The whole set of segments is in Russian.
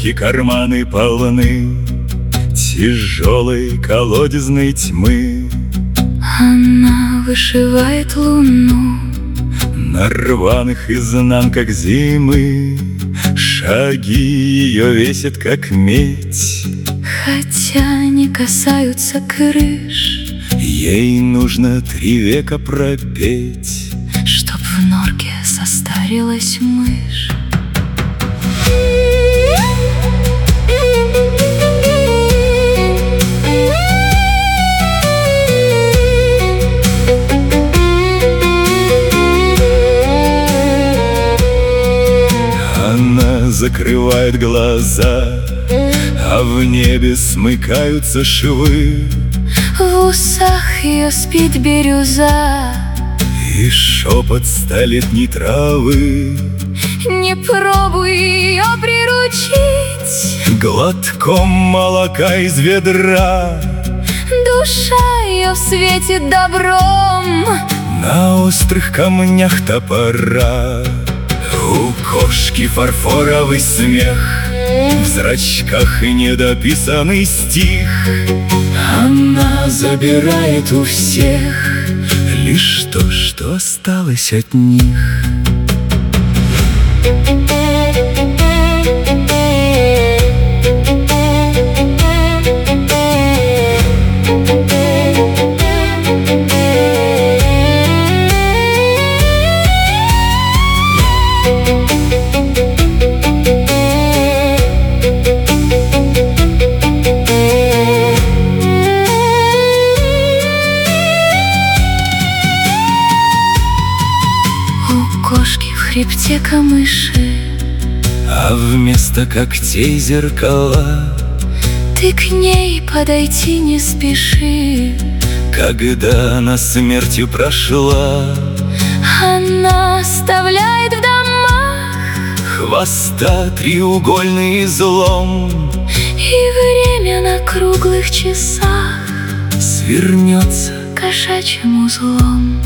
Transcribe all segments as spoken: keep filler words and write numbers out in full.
Эти карманы полны тяжелой колодезной тьмы. Она вышивает луну На рваных изнанках зимы. Шаги ее весят, как медь, хотя не касаются крыш. Ей нужно три века пропеть, чтоб в норке состарилась мышь. Она закрывает глаза, а в небе смыкаются швы. В усах ее спит бирюза И шепот столетней травы. Не пробуй ее приручить Глотком молока из ведра. Душа ее светит добром На острых камнях топора. У кошки фарфоровый смех, в зрачках недописанный стих. Она забирает у всех лишь то, что осталось от них. Кошки в хребте камыши, а вместо когтей зеркала. Ты к ней подойти не спеши. Когда она смертью прошла, она оставляет в домах хвоста треугольный излом. И время на круглых часах свернется кошачьим узлом.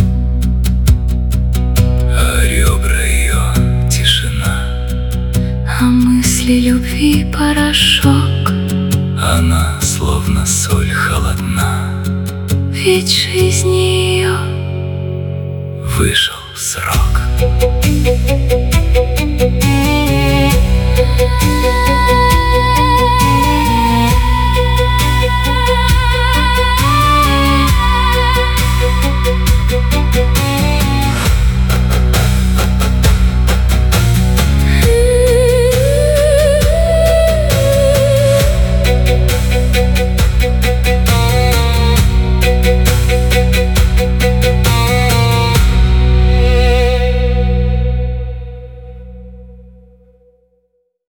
А мысли любви порошок. Она словно соль холодна, ведь жизни ее вышел срок.